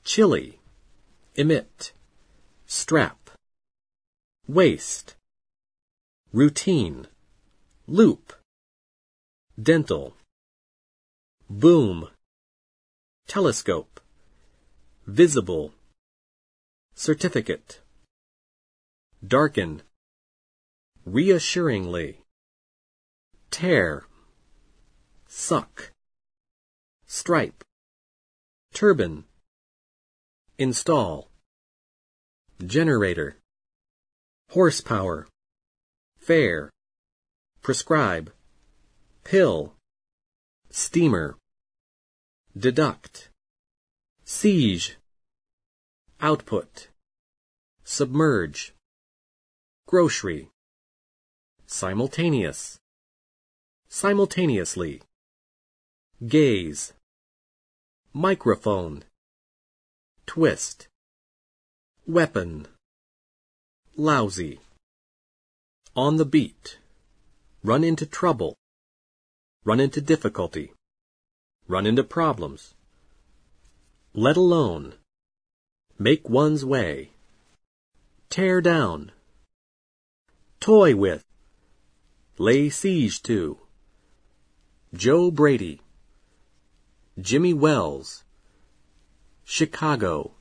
chilly, emit, strap, waste, routine, loop, dental, boom, telescope, visible, certificate, darken, reassuringly, tear, suck, stripe, turban, install, generator, horsepower, fair, prescribe, pill, steamer, deduct, siege, output, submerge, grocery, simultaneous, simultaneously, gaze, microphone, twist, weapon, lousy, on the beat, run into trouble, run into difficulty, run into problems, let alone, make one's way, tear down, toy with, lay siege to, Joe Brady, Jimmy Wells, Chicago,